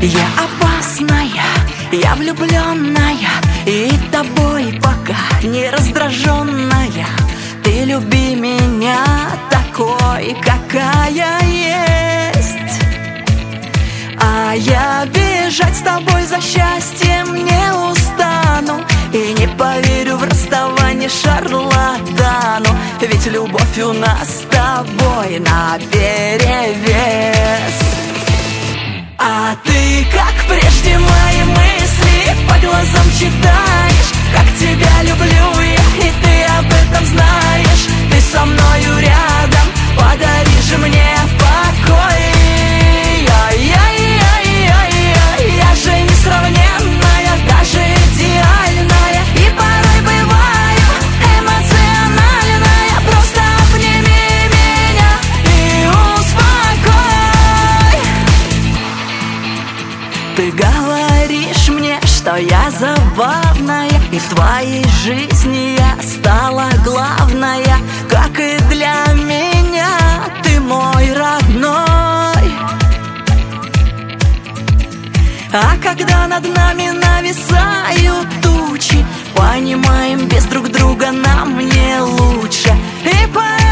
Я опасная, я влюбленная, и тобой пока не раздраженная. Ты люби меня такой, какая есть. А я бежать с тобой за счастьем не устану, и не поверю в расставание шарлатану. Ведь любовь у нас с тобой наперевес. А ты, как прежде, мои мысли по глазам читаешь. Как тебя люблю я, и ты об этом знаешь. Ты со мною рядом, подари же мне покой. Я же несравненная, даже идеальная, и порой бываю эмоциональная. Просто обними меня и успокой. Ты говоришь мне, что я забавная, и в твоей жизни я стала главная. Как и для меня ты мой родной. А когда над нами нависают тучи, понимаем, без друг друга нам не лучше. И поэтому